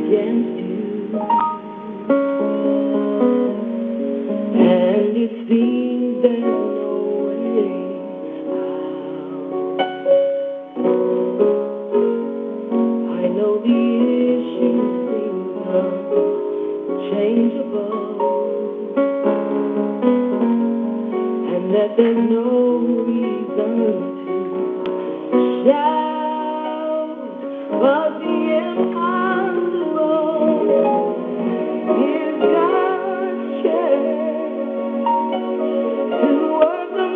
against you, and it seems there's no way out. I know the issue seems unchangeable, and that there's no reason to shout, but the impossible is God's chance to work a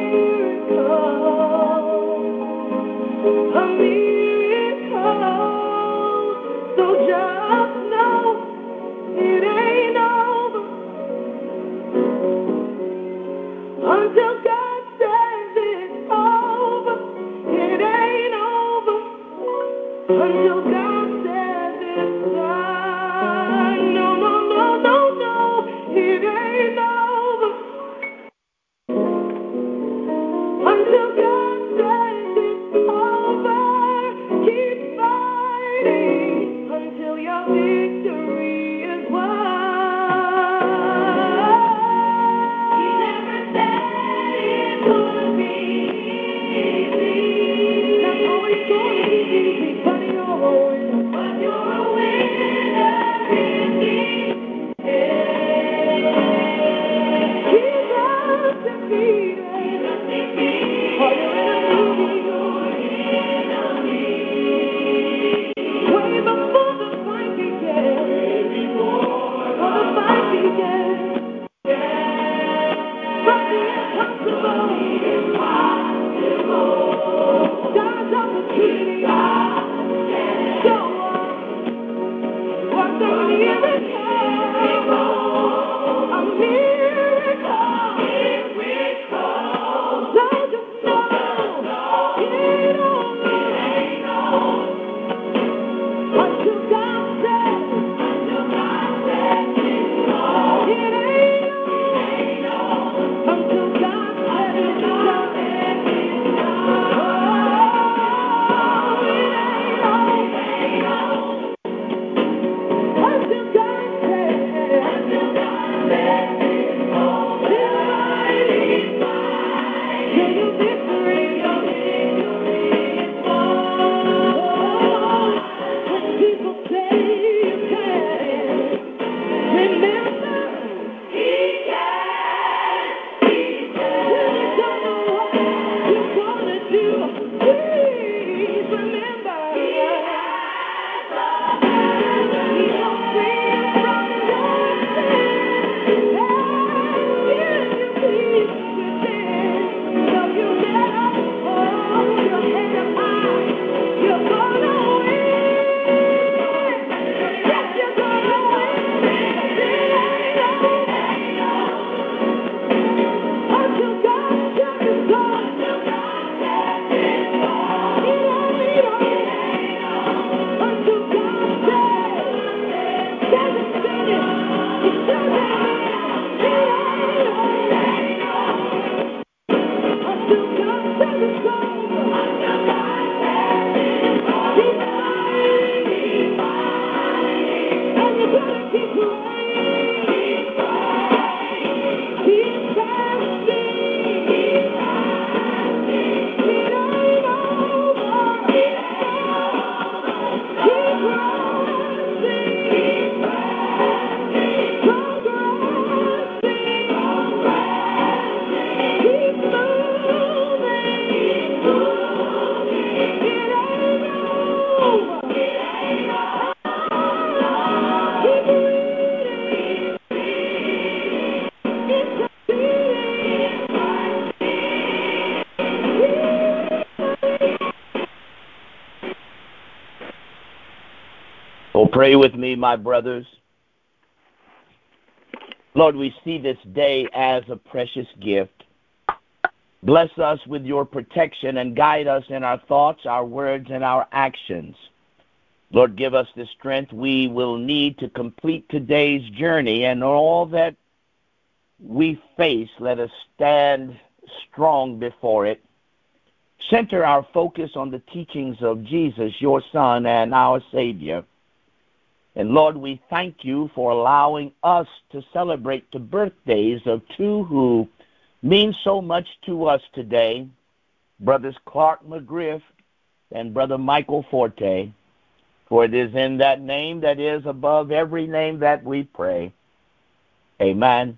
miracle. So just know it ain't over until God says it's over. It ain't over until God says it's done. No, no, no, no, no. It ain't over until God says it's over. Keep fighting until your victory is won. He never said it would be easy. Not always gonna be easy, but you're a winner. But you're a winner in the end. Jesus defeated all your enemies. Way before the fight began. Before the fight began. From the impossible. God's opportunity. Show up. What's a miracle? A miracle. So just know it ain't over until God says it ain't over until God says it's done. Oh, it ain't over until God says till your victory is won. When people say you can't, remember He can. When you don't know what you're gonna do, please remember He will free you from your sin and give you peace within. So you better hold your head up high. You're gonna win. Yes, you're gonna win. It ain't over until God says it's done. It ain't over until God says it's finished. He says it ain't over until God says it's over. Keep fighting, and you gotta keep praying. Keep fasting. It ain't over. Keep rising. Progressing. Keep moving. It ain't over. Keep reading. It's Oh, pray with me, my brothers. Lord, we see this day as a precious gift. Bless us with your protection and guide us in our thoughts, our words, and our actions. Lord, give us the strength we will need to complete today's journey, and all that we face, let us stand strong before it. Center our focus on the teachings of Jesus, your Son and our Savior. And Lord, we thank you for allowing us to celebrate the birthdays of two who mean so much to us today, Brothers Clark McGriff and Brother Michael Forte. For it is in that name that is above every name that we pray. Amen.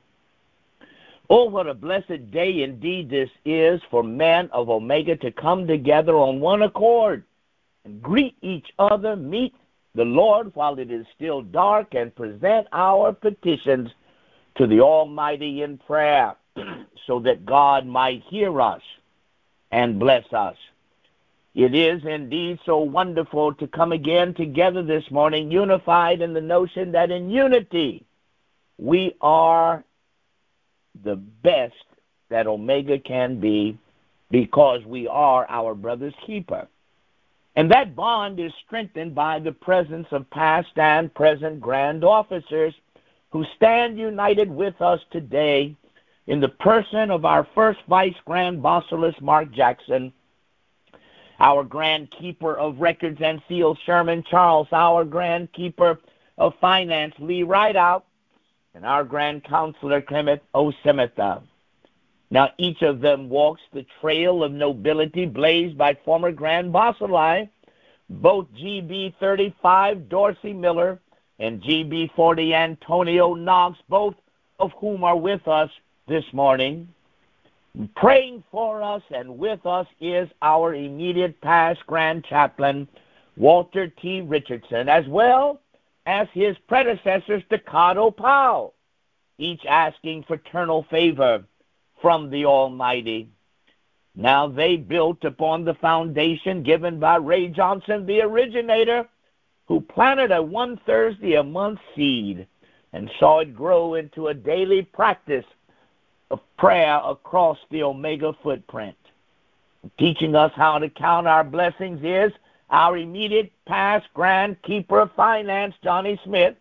Oh, what a blessed day indeed this is for men of Omega to come together on one accord and greet each other, meet the Lord while it is still dark, and present our petitions to the Almighty in prayer so that God might hear us and bless us. It is indeed so wonderful to come again together this morning, unified in the notion that in unity we are the best that Omega can be, because we are our brother's keeper. And that bond is strengthened by the presence of past and present grand officers who stand united with us today in the person of our first Vice Grand Basileus Mark Jackson, our Grand Keeper of Records and Seals Sherman Charles, our Grand Keeper of Finance Lee Rideout, and our Grand Counselor Clement O. Semitha. Now each of them walks the trail of nobility blazed by former Grand Basili, both GB 35 Dorsey Miller and GB 40 Antonio Knox, both of whom are with us this morning. Praying for us and with us is our immediate past Grand Chaplain, Walter T. Richardson, as well as his predecessor, Staccato Powell, each asking fraternal favor from the Almighty. Now they built upon the foundation given by Ray Johnson, the originator, who planted a one Thursday a month seed and saw it grow into a daily practice of prayer across the Omega footprint. Teaching us how to count our blessings is our immediate past Grand Keeper of Finance, Johnny Smith,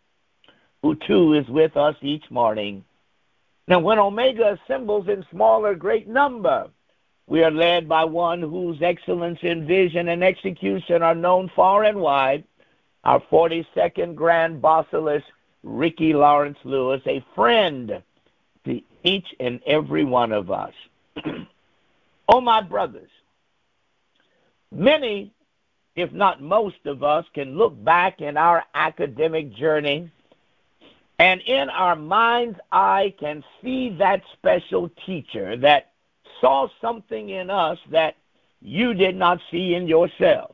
who too is with us each morning. Now, when Omega assembles in small or great number, we are led by one whose excellence in vision and execution are known far and wide, our 42nd Grand Basileus, Ricky Lawrence Lewis, a friend to each and every one of us. Oh, my brothers, many, if not most of us, can look back in our academic journey and in our mind's eye can see that special teacher that saw something in us that you did not see in yourself.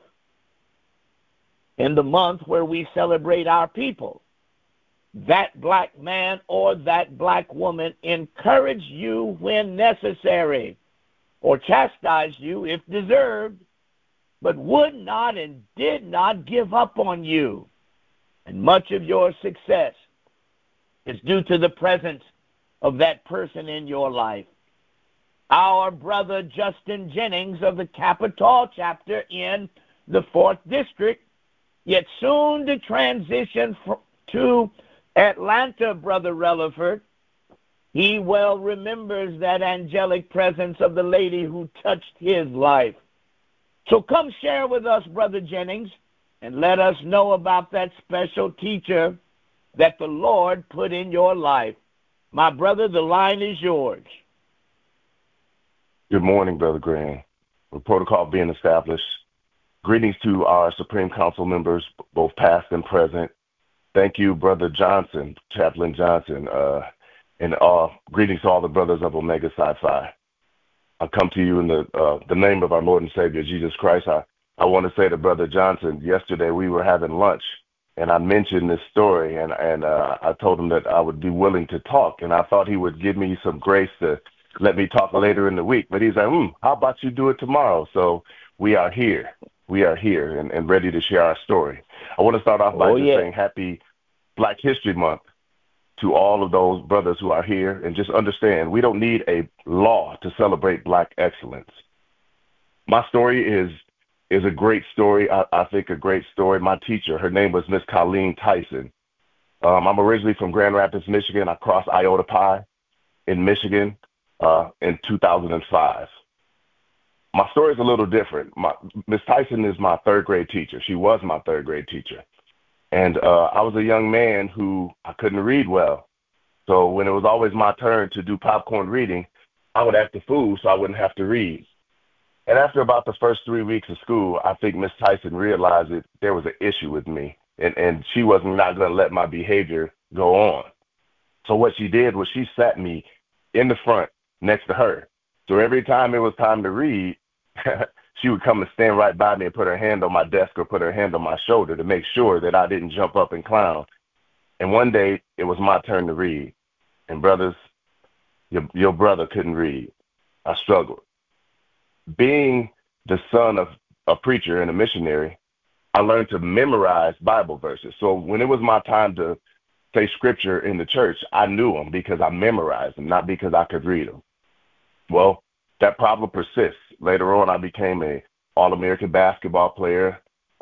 In the month where we celebrate our people, that black man or that black woman encouraged you when necessary, or chastised you if deserved, but would not and did not give up on you. And much of your success is due to the presence of that person in your life. Our brother Justin Jennings of the Capitol chapter in the 4th District, yet soon to transition to Atlanta, Brother Relaford. He well remembers that angelic presence of the lady who touched his life. So come share with us, Brother Jennings, and let us know about that special teacher that the Lord put in your life. My brother, the line is yours. Good morning, Brother Graham. The protocol being established. Greetings to our Supreme Council members, both past and present. Thank you, Brother Johnson, Chaplain Johnson, and greetings to all the brothers of Omega Psi Phi. I come to you in the name of our Lord and Savior, Jesus Christ. I want to say to Brother Johnson, yesterday we were having lunch, and I mentioned this story, and I told him that I would be willing to talk, and I thought he would give me some grace to let me talk later in the week. But he's like, how about you do it tomorrow? So we are here. We are here and ready to share our story. I want to start off by saying Happy Black History Month to all of those brothers who are here. And just understand, we don't need a law to celebrate Black excellence. My story is a great story. I think a great story. My teacher, her name was Miss Colleen Tyson. I'm originally from Grand Rapids, Michigan. I crossed Iota Pi in Michigan in 2005. My story is a little different. Miss Tyson is my third grade teacher. She was my third grade teacher. And I was a young man who I couldn't read well. So when it was always my turn to do popcorn reading, I would act the fool so I wouldn't have to read. And after about the first 3 weeks of school, I think Miss Tyson realized that there was an issue with me, and she wasn't not going to let my behavior go on. So what she did was she sat me in the front next to her. So every time it was time to read, she would come and stand right by me and put her hand on my desk or put her hand on my shoulder to make sure that I didn't jump up and clown. And one day it was my turn to read. And brothers, your brother couldn't read. I struggled. Being the son of a preacher and a missionary, I learned to memorize Bible verses. So when it was my time to say scripture in the church, I knew them because I memorized them, not because I could read them. Well, that problem persists. Later on, I became a All-American basketball player,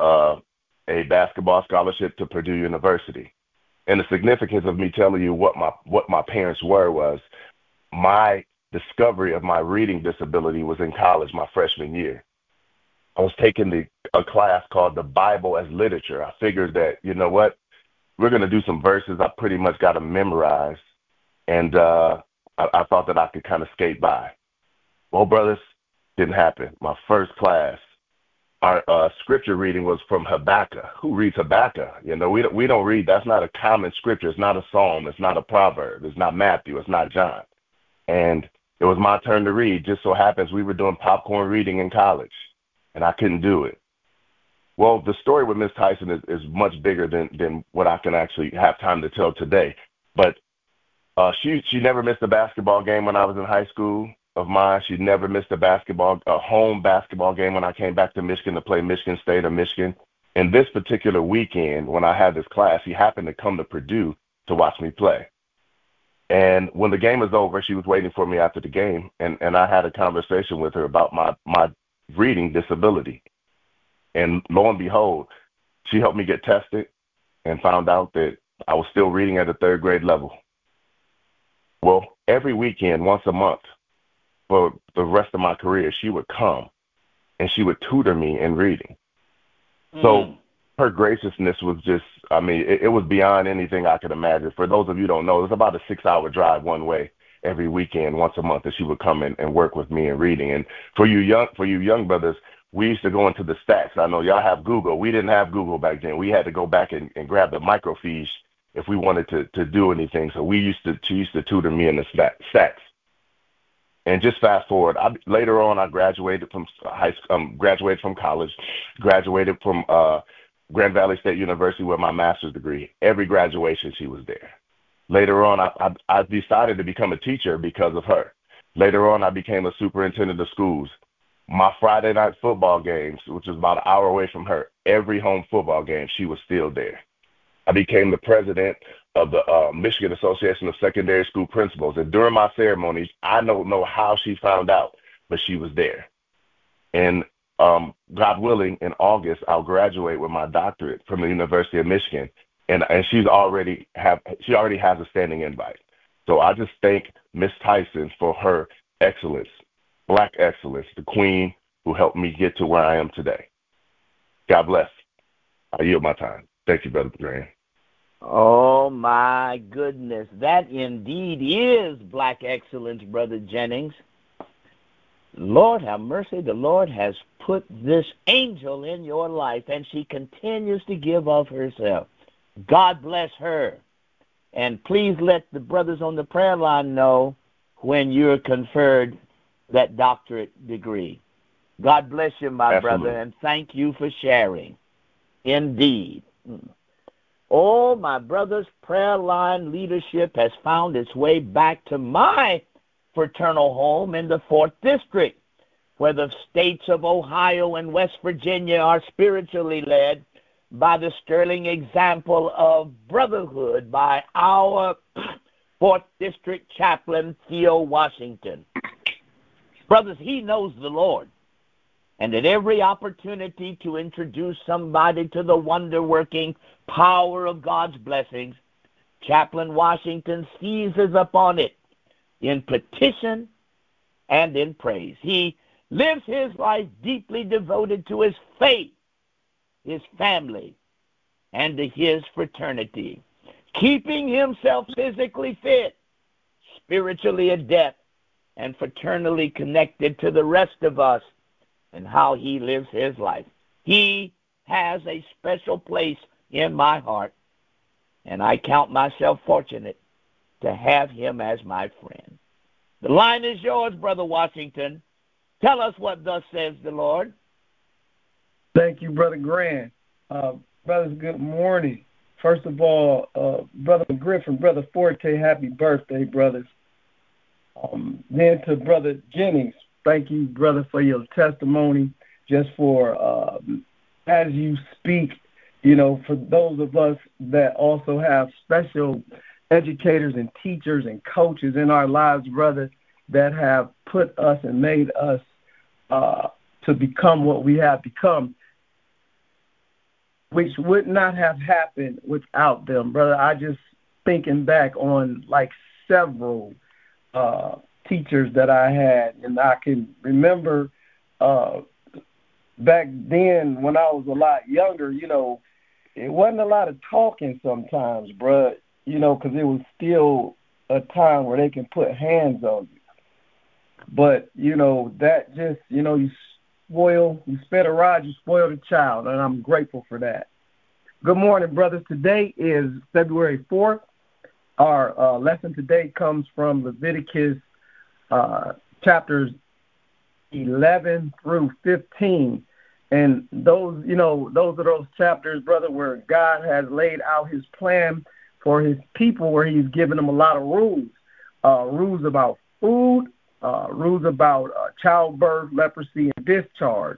a basketball scholarship to Purdue University. And the significance of me telling you what my parents were was my discovery of my reading disability was in college my freshman year. I was taking a class called the Bible as Literature. I figured that, you know what, we're going to do some verses I pretty much got to memorize. And I thought that I could kind of skate by. Well, brothers, didn't happen. My first class, our scripture reading was from Habakkuk. Who reads Habakkuk? You know, we don't read. That's not a common scripture. It's not a psalm. It's not a proverb. It's not Matthew. It's not John. And it was my turn to read. Just so happens we were doing popcorn reading in college, and I couldn't do it. Well, the story with Miss Tyson is much bigger than what I can actually have time to tell today. But she never missed a basketball game when I was in high school of mine. She never missed a home basketball game when I came back to Michigan to play Michigan State or Michigan. And this particular weekend, when I had this class, she happened to come to Purdue to watch me play. And when the game was over, she was waiting for me after the game, and I had a conversation with her about my reading disability. And lo and behold, she helped me get tested and found out that I was still reading at a third grade level. Well, every weekend, once a month, for the rest of my career, she would come and she would tutor me in reading. So her graciousness was just, I mean, it was beyond anything I could imagine. For those of you who don't know, it was about a 6-hour drive one way every weekend, once a month, that she would come in and work with me in reading. And for you young brothers, we used to go into the stacks. I know y'all have Google. We didn't have Google back then. We had to go back and grab the microfiche if we wanted to do anything. So she used to tutor me in the stacks. And just fast forward, later on, I graduated from graduated from college, graduated from Grand Valley State University with my master's degree. Every graduation, she was there. Later on, I decided to become a teacher because of her. Later on, I became a superintendent of schools. My Friday night football games, which was about an hour away from her, every home football game, she was still there. I became the president of the Michigan Association of Secondary School Principals. And during my ceremonies, I don't know how she found out, but she was there. And God willing, in August, I'll graduate with my doctorate from the University of Michigan. And she already has a standing invite. So I just thank Miss Tyson for her excellence, Black excellence, the queen who helped me get to where I am today. God bless. I yield my time. Thank you, Brother Graham. Oh, my goodness. That indeed is Black excellence, Brother Jennings. Lord have mercy. The Lord has put this angel in your life, and she continues to give of herself. God bless her. And please let the brothers on the prayer line know when you're conferred that doctorate degree. God bless you, my Absolutely. brother, and thank you for sharing. Indeed. Oh, my brother's prayer line leadership has found its way back to my fraternal home in the 4th District, where the states of Ohio and West Virginia are spiritually led by the sterling example of brotherhood by our 4th District chaplain, Theo Washington. Brothers, he knows the Lord. And at every opportunity to introduce somebody to the wonder-working power of God's blessings, Chaplain Washington seizes upon it in petition and in praise. He lives his life deeply devoted to his faith, his family, and to his fraternity, keeping himself physically fit, spiritually adept, and fraternally connected to the rest of us and how he lives his life. He has a special place in my heart, and I count myself fortunate to have him as my friend. The line is yours, Brother Washington. Tell us what thus says the Lord. Thank you, Brother Grant. Brothers, good morning. First of all, Brother Griffin, Brother Forte, happy birthday, brothers. Then to Brother Jennings, thank you, brother, for your testimony, just for as you speak, for those of us that also have special educators and teachers and coaches in our lives, brother, that have put us and made us to become what we have become, which would not have happened without them, brother. I just thinking back on like several teachers that I had, and I can remember back then when I was a lot younger, it wasn't a lot of talking sometimes, bro, because it was still a time where they can put hands on you. But, that just, you sped a rod, you spoiled a child, and I'm grateful for that. Good morning, brothers. Today is February 4th. Our lesson today comes from Leviticus chapters 11 through 15. And those are those chapters, brother, where God has laid out his plan for his people, where he's given them a lot of rules. Rules about food, rules about childbirth, leprosy, and discharge.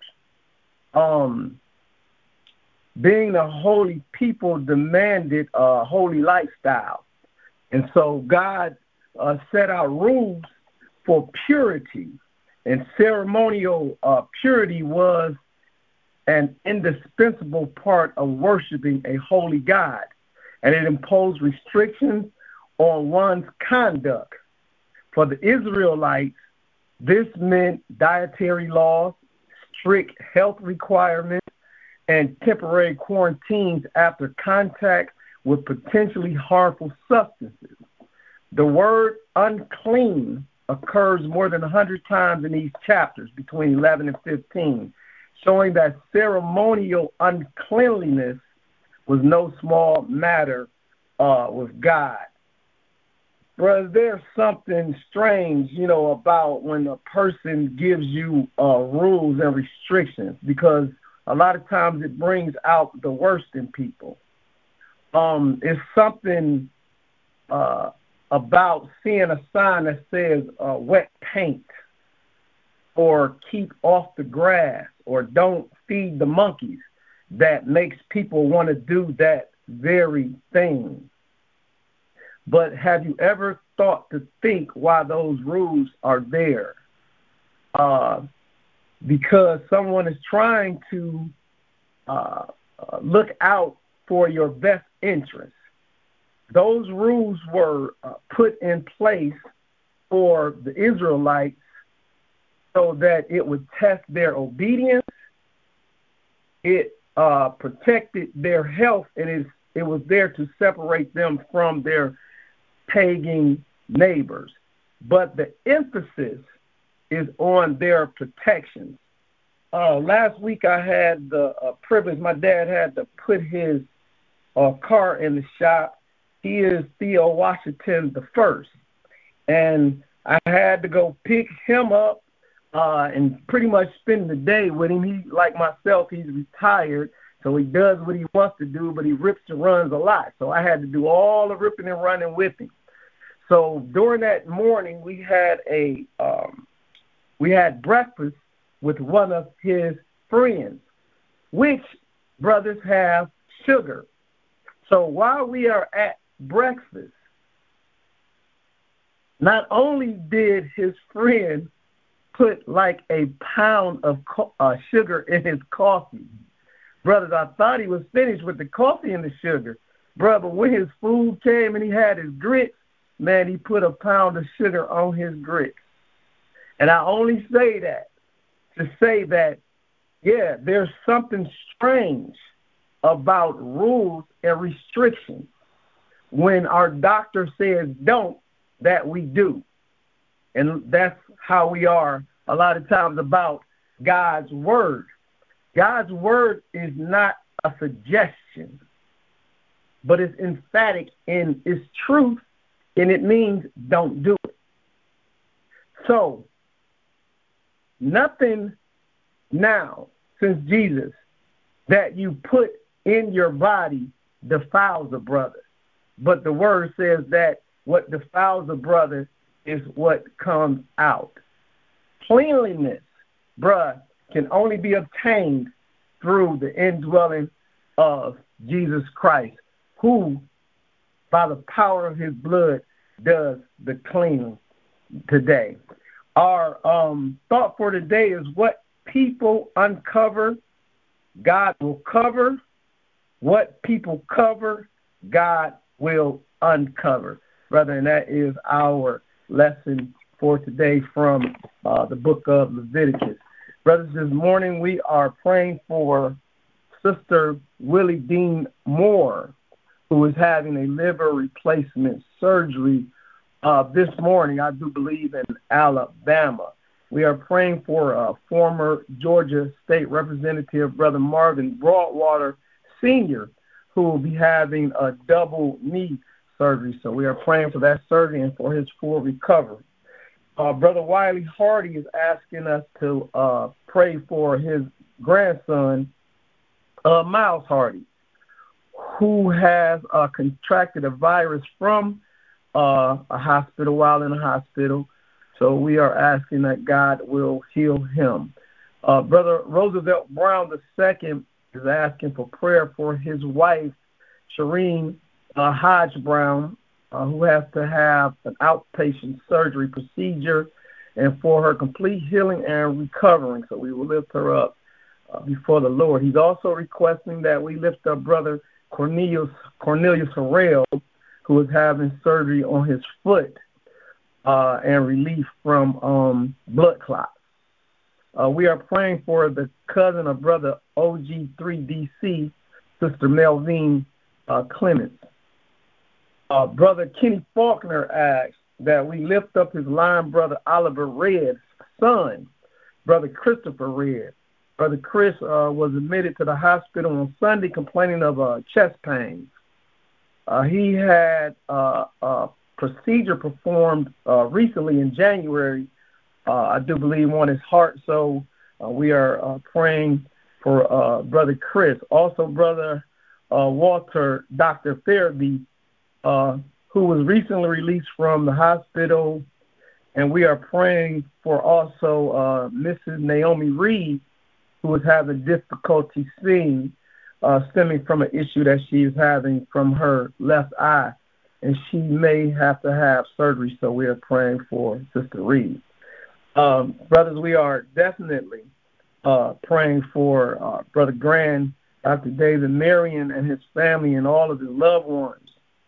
Being a holy people demanded a holy lifestyle. And so God set out rules for purity. And ceremonial purity was an indispensable part of worshiping a holy God. And it imposed restrictions on one's conduct. For the Israelites, this meant dietary laws, strict health requirements, and temporary quarantines after contact with potentially harmful substances. The word unclean occurs more than 100 times in these chapters between 11 and 15, showing that ceremonial uncleanliness was no small matter with God. Brother, there's something strange, about when a person gives you rules and restrictions, because a lot of times it brings out the worst in people. It's something about seeing a sign that says wet paint, or keep off the grass, or don't feed the monkeys, that makes people want to do that very thing. But have you ever thought to think why those rules are there? Because someone is trying to look out for your best interest. Those rules were put in place for the Israelites so that it would test their obedience. It protected their health, and it was there to separate them from their pagan neighbors. But the emphasis is on their protections. Last week I had the privilege, my dad had to put his car in the shop. He is Theo Washington the First, and I had to go pick him up and pretty much spend the day with him. He, like myself, he's retired, so he does what he wants to do, but he rips and runs a lot. So I had to do all the ripping and running with him. So during that morning, we had breakfast with one of his friends, which brothers have sugar. So while we are at breakfast, not only did his friend put like a pound of sugar in his coffee, brothers, I thought he was finished with the coffee and the sugar. Brother, when his food came and he had his grits, man, he put a pound of sugar on his grits. And I only say that to say that, yeah, there's something strange about rules and restrictions. When our doctor says don't, that we do. And that's how we are a lot of times about God's word. God's word is not a suggestion, but it's emphatic in its truth, and it means don't do it. So, nothing now since Jesus that you put in your body defiles a brother. But the word says that what defiles a brother is what comes out. Cleanliness, bruh, can only be obtained through the indwelling of Jesus Christ, who, by the power of his blood, does the cleaning today. Our thought for today is what people uncover, God will cover. What people cover, God will uncover. Brother, and that is our lesson for today from the book of Leviticus. Brothers, this morning we are praying for Sister Willie Dean Moore, who is having a liver replacement surgery this morning, I do believe, in Alabama. We are praying for former Georgia State Representative Brother Marvin Broadwater Sr., who will be having a double knee surgery. So we are praying for that surgery and for his full recovery. Brother Wiley Hardy is asking us to pray for his grandson, Miles Hardy, who has contracted a virus from a hospital while in a hospital. So we are asking that God will heal him. Brother Roosevelt Brown II is asking for prayer for his wife, Shireen Hodge Brown, who has to have an outpatient surgery procedure and for her complete healing and recovering. So we will lift her up before the Lord. He's also requesting that we lift up Brother Cornelius Harrell, who is having surgery on his foot and relief from blood clots. We are praying for the cousin of Brother OG3DC, Sister Melvine Clements. Brother Kenny Faulkner asks that we lift up his line brother Oliver Redd's son, Brother Christopher Redd. Brother Chris was admitted to the hospital on Sunday complaining of chest pains. He had a procedure performed recently in January, I do believe, on his heart. So we are praying for Brother Chris. Also, Brother Walter, Dr. Therapy, who was recently released from the hospital. And we are praying for also Mrs. Naomi Reed, who is having difficulty seeing, stemming from an issue that she is having from her left eye. And she may have to have surgery, so we are praying for Sister Reed. Brothers, we are definitely praying for Brother Grand, Dr. David Marion, and his family and all of his loved ones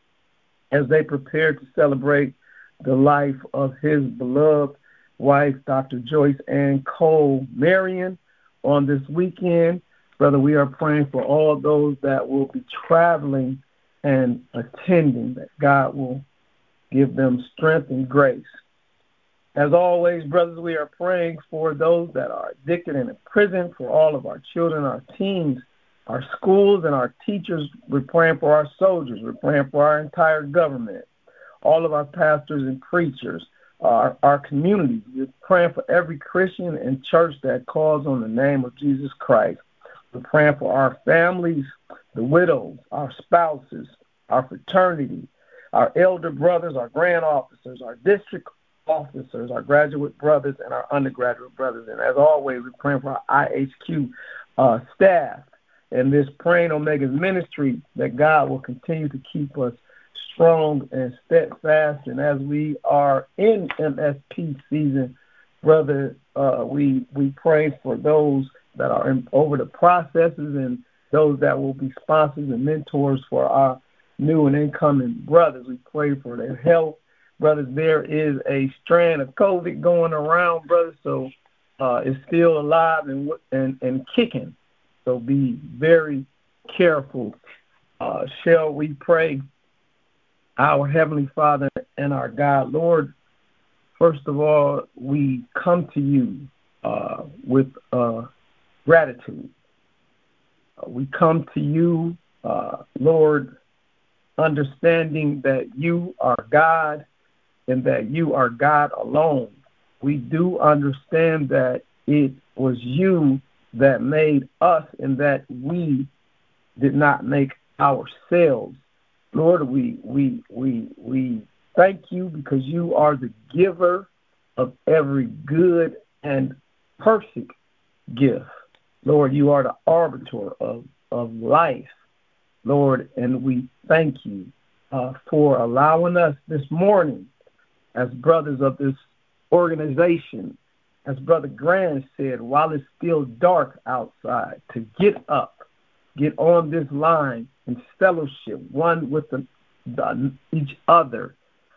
as they prepare to celebrate the life of his beloved wife, Dr. Joyce Ann Cole Marion, on this weekend. Brother, we are praying for all those that will be traveling and attending, that God will give them strength and grace. As always, brothers, we are praying for those that are addicted and in prison, for all of our children, our teens, our schools, and our teachers. We're praying for our soldiers. We're praying for our entire government, all of our pastors and preachers, our communities. We're praying for every Christian and church that calls on the name of Jesus Christ. We're praying for our families, the widows, our spouses, our fraternity, our elder brothers, our grand officers, our district officers, our graduate brothers, and our undergraduate brothers. And as always, we're praying for our IHQ staff and this Praying Omega's ministry, that God will continue to keep us strong and steadfast. And as we are in MSP season, brother, we pray for those that are over the processes and those that will be sponsors and mentors for our new and incoming brothers. We pray for their health. Brothers, there is a strand of COVID going around, brothers, so it's still alive and kicking. So be very careful. Shall we pray? Our Heavenly Father and our God, Lord, first of all, we come to you with gratitude. We come to you, Lord, understanding that you are God and that you are God alone. We do understand that it was you that made us and that we did not make ourselves. Lord, we thank you because you are the giver of every good and perfect gift. Lord, you are the arbiter of life, Lord, and we thank you for allowing us this morning as brothers of this organization, as Brother Grant said, while it's still dark outside, to get up, get on this line and fellowship one with each other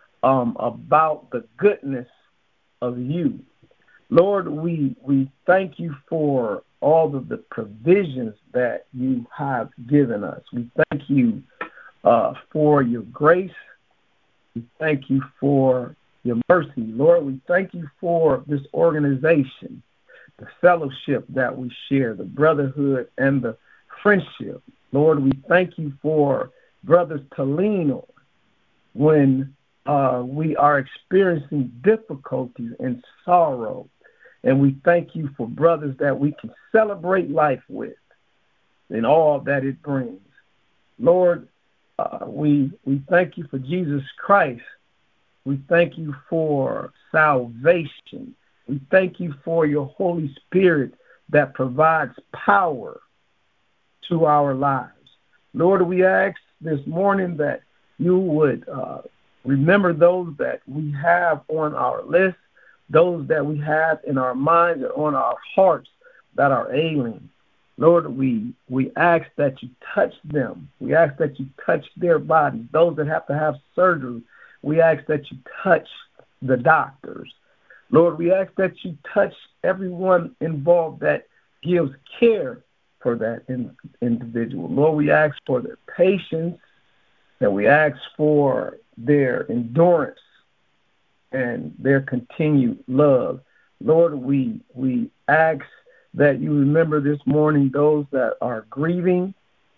about the goodness of you. Lord, we thank you for all of the provisions that you have given us. We thank you for your grace. We thank you for your mercy. Lord, we thank you for this organization, the fellowship that we share, the brotherhood and the friendship. Lord, we thank you for brothers to lean on when we are experiencing difficulties and sorrow. And we thank you for brothers that we can celebrate life with and all that it brings. Lord, we thank you for Jesus Christ. We thank you for salvation. We thank you for your Holy Spirit that provides power to our lives. Lord, we ask this morning that you would remember those that we have on our list, those that we have in our minds and on our hearts that are ailing. Lord, we ask that you touch them. We ask that you touch their bodies. Those that have to have surgery, we ask that you touch the doctors. Lord, we ask that you touch everyone involved that gives care for that individual. Lord, we ask for their patience, that we ask for their endurance and their continued love. Lord, we ask that you remember this morning those that are grieving,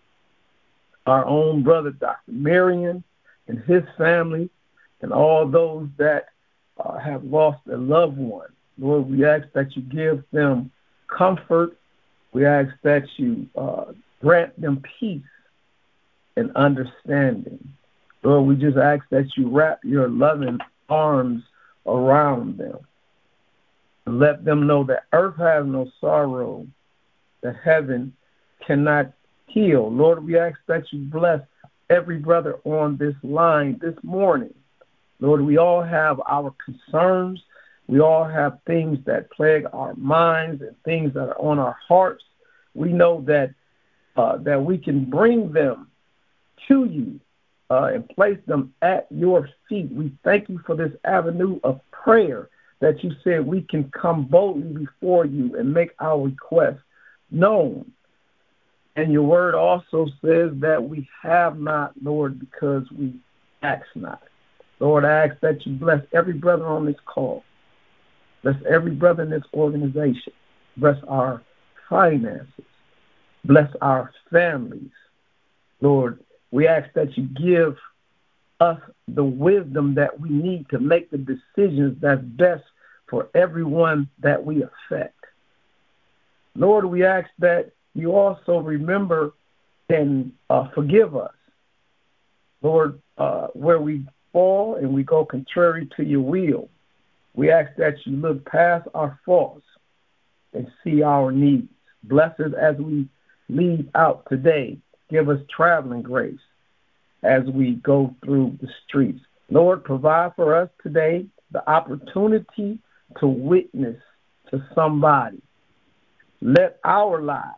our own brother, Dr. Marion, and his family, and all those that have lost a loved one. Lord, we ask that you give them comfort. We ask that you grant them peace and understanding. Lord, we just ask that you wrap your loving arms around them and let them know that earth has no sorrow, that heaven cannot heal. Lord, we ask that you bless every brother on this line this morning. Lord, we all have our concerns. We all have things that plague our minds and things that are on our hearts. We know that we can bring them to you and place them at your feet. We thank you for this avenue of prayer that you said we can come boldly before you and make our requests known. And your word also says that we have not, Lord, because we ask not. Lord, I ask that you bless every brother on this call. Bless every brother in this organization. Bless our finances. Bless our families. Lord, we ask that you give us the wisdom that we need to make the decisions that's best for everyone that we affect. Lord, we ask that you also remember and forgive us. Lord, where we fall and we go contrary to your will, we ask that you look past our faults and see our needs. Bless us as we leave out today. Give us traveling grace as we go through the streets. Lord, provide for us today the opportunity to witness to somebody. Let our lives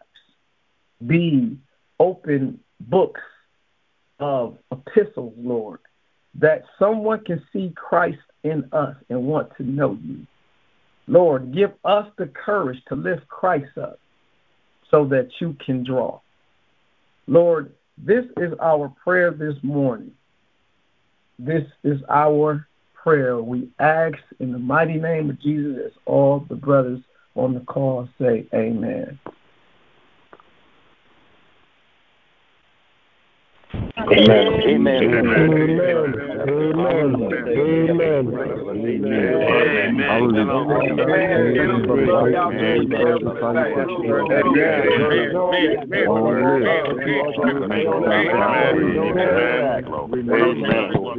be open books of epistles, Lord, that someone can see Christ in us and want to know you. Lord, give us the courage to lift Christ up so that you can draw. Lord, this is our prayer this morning. This is our prayer. We ask in the mighty name of Jesus, as all the brothers on the call say amen. Amen. Amen. Amen.